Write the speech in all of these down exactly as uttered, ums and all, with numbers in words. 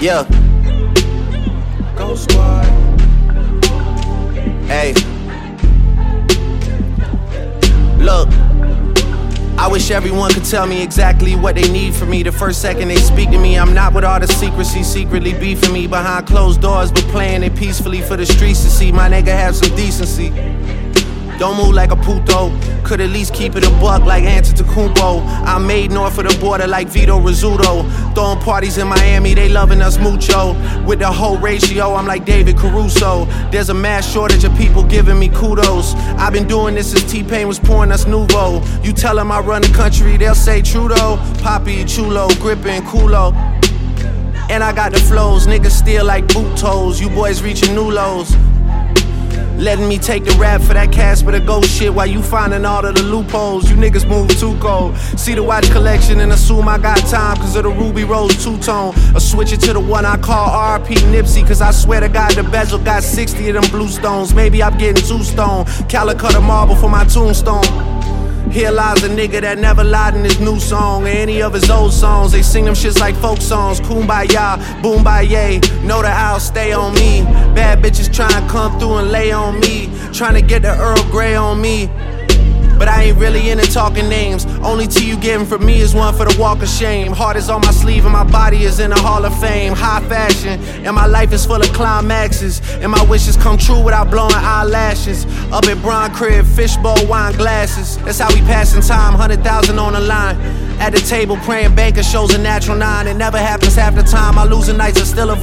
Yeah. Go Squad. Hey. Look. I wish everyone could tell me exactly what they need from me. The first second they speak to me, I'm not with all the secrecy, secretly beefing me behind closed doors, but playing it peacefully for the streets to see. My nigga have some decency. Don't move like a puto. Could at least keep it a buck like Antetokounmpo. I'm made north of the border like Vito Rizzuto. Throwing parties in Miami, they loving us mucho. With the whole ratio, I'm like David Caruso. There's a mass shortage of people giving me kudos. I've been doing this since T-Pain was pouring us Nouveau. You tell them I run the country, they'll say Trudeau. Poppy, Chulo, gripping, culo. And I got the flows, niggas still like boot toes. You boys reaching new lows. Letting me take the rap for that Casper the Ghost shit while you finding all of the loopholes. You niggas move too cold. See the watch collection and assume I got time cause of the Ruby Rose two-tone. Or switch it to the one I call R P Nipsey cause I swear to God the bezel got sixty of them blue stones. Maybe I'm getting two stone. Calicut of marble for my tombstone. Here lies a nigga that never lied in his new song or any of his old songs. They sing them shits like folk songs. Kumbaya, boombaye, know that I'll stay on me. Bad bitches trying to come through and lay on me. Trying to get the Earl Grey on me. But I ain't really into talking names. Only tea you getting from me is one for the walk of shame. Heart is on my sleeve and my body is in the Hall of Fame. High fashion, and my life is full of climaxes. And my wishes come true without blowing eyelashes. Up at Bron Crib, fishbowl, wine glasses. That's how we passing time, hundred thousand on the line. At the table praying banker shows a natural nine. It never happens half the time, my losing nights are still a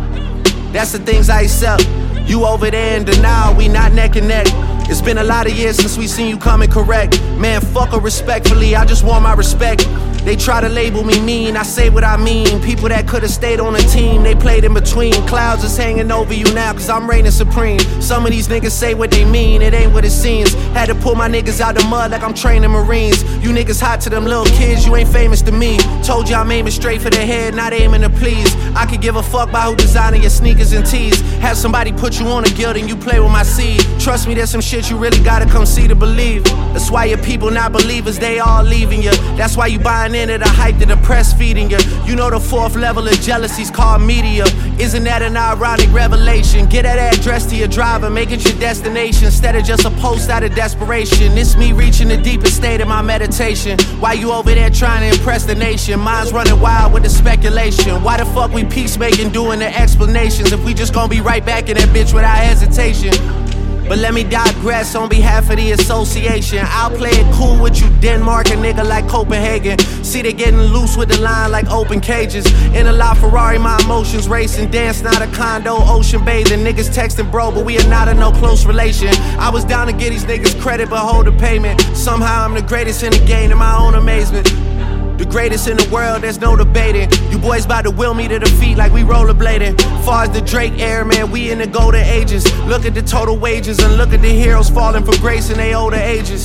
vibe. That's the things I accept. You over there in denial, we not neck and neck. It's been a lot of years since we seen you coming correct. Man, fuck her respectfully, I just want my respect. They try to label me mean, I say what I mean. People that could've stayed on the team, they played in between. Clouds is hanging over you now cause I'm reigning supreme. Some of these niggas say what they mean, it ain't what it seems. Had to pull my niggas out the mud like I'm training Marines. You niggas hot to them little kids, you ain't famous to me. Told you I'm aiming straight for the head, not aiming to please. I could give a fuck about who designing your sneakers and tees. Have somebody put you on a guild and you play with my seed. Trust me, there's some shit you really gotta come see to believe. That's why your people not believers, they all leaving you. That's why you buying into the hype that the press feeding you. You know the fourth level of jealousy's called media. Isn't that an ironic revelation? Get that address to your driver, make it your destination instead of just a post out of desperation. It's me reaching the deepest state of my meditation. Why you over there trying to impress the nation? Mine's running wild with the speculation. Why the fuck we peacemaking doing the explanations if we just gonna be right back in that bitch without hesitation? But let me digress on behalf of the association. I'll play it cool with you, Denmark, a nigga like Copenhagen. See they getting loose with the line like open cages. In a La Ferrari, my emotions racing. Dance not a condo, ocean bathing. Niggas texting bro, but we are not in no close relation. I was down to get these niggas credit, but hold the payment. Somehow I'm the greatest in the game, to my own amazement. The greatest in the world, there's no debating. You boys about to will me to defeat like we rollerblading. Far as the Drake era, man, we in the golden ages. Look at the total wages and look at the heroes falling from grace in their older ages.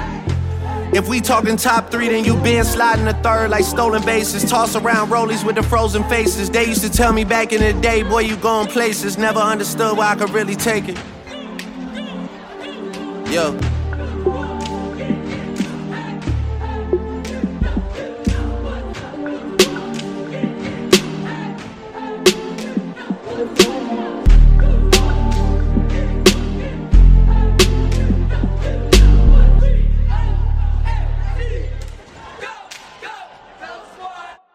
If we talking top three, then you been sliding the third like stolen bases. Toss around rollies with the frozen faces. They used to tell me back in the day, boy, you going places. Never understood why I could really take it. Yo.